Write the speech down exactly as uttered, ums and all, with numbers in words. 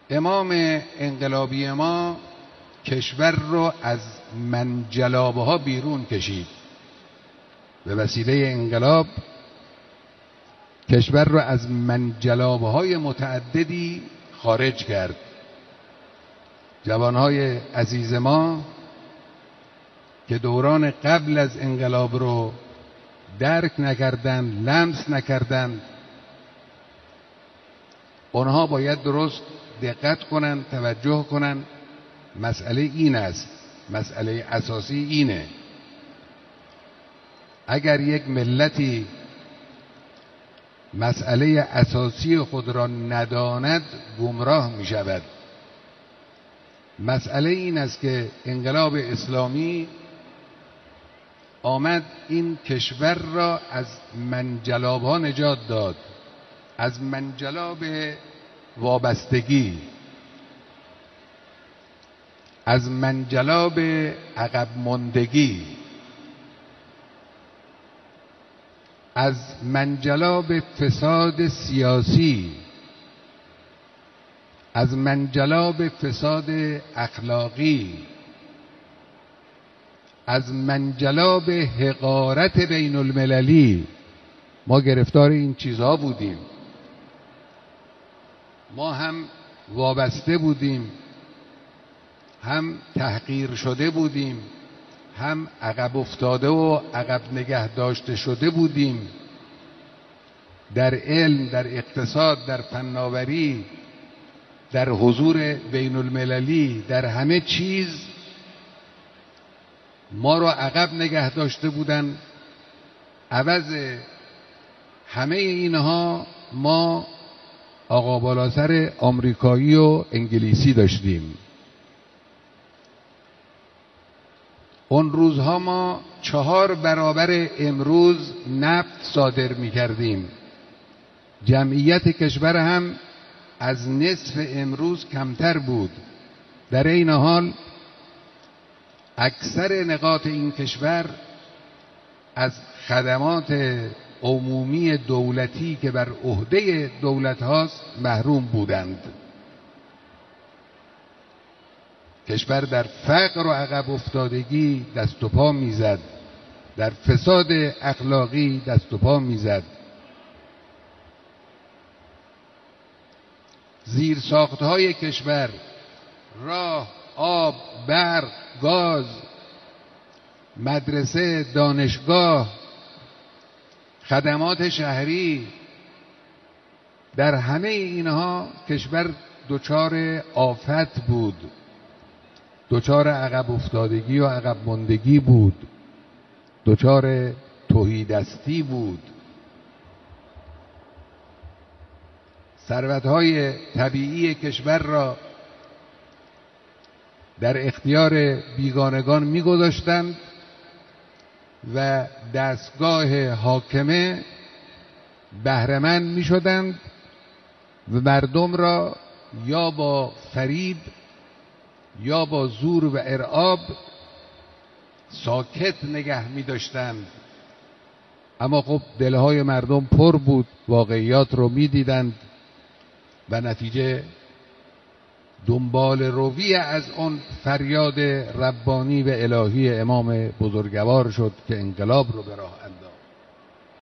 امام انقلابی ما کشور رو از منجلابه ها بیرون کشید. به وسیله انقلاب کشور رو از منجلابه های متعددی خارج کرد. جوانهای عزیز ما که دوران قبل از انقلاب رو درک نکردن، لمس نکردن، اونها باید درست دقت کنن، توجه کنن. مسئله این است، مسئله اساسی اینه: اگر یک ملتی مسئله اساسی خود را نداند گمراه می شود. مسئله این است که انقلاب اسلامی آمد این کشور را از منجلاب ها نجات داد، از منجلاب وابستگی، از منجلاب عقب ماندگی، از منجلاب فساد سیاسی، از منجلاب فساد اخلاقی، از منجلاب حقارت بین المللی. ما گرفتار این چیزها بودیم. ما هم وابسته بودیم، هم تحقیر شده بودیم، هم عقب افتاده و عقب نگه داشته شده بودیم. در علم، در اقتصاد، در فناوری، در حضور بین المللی، در همه چیز ما رو عقب نگه داشته بودن. عوض همه اینها ما آقا بالاسر آمریکایی و انگلیسی داشتیم. اون روزها ما چهار برابر امروز نفت صادر می کردیم. جمعیت کشور هم از نصف امروز کمتر بود. در این حال اکثر نقاط این کشور از خدمات عمومی دولتی که بر عهده دولت هاست محروم بودند. کشور در فقر و عقب افتادگی دست و پا میزد، در فساد اخلاقی دست و پا میزد. زیر ساختهای کشور، راه، آب، برق، گاز، مدرسه، دانشگاه، خدمات شهری، در همه اینها کشور دچار آفت بود، دچار عقب افتادگی و عقب ماندگی بود، دچار تهیدستی بود. ثروت‌های طبیعی کشور را در اختیار بیگانگان می‌گذاشتند و دستگاه حاکمه بهره‌مند می‌شدند و مردم را یا با فریب یا با زور و ارعاب ساکت نگه می‌داشتند. اما خب دلهای مردم پر بود، واقعیات رو می‌دیدند و نتیجه دنبال روی از اون فریاد ربانی و الهی امام بزرگوار شد که انقلاب رو به راه انداخت.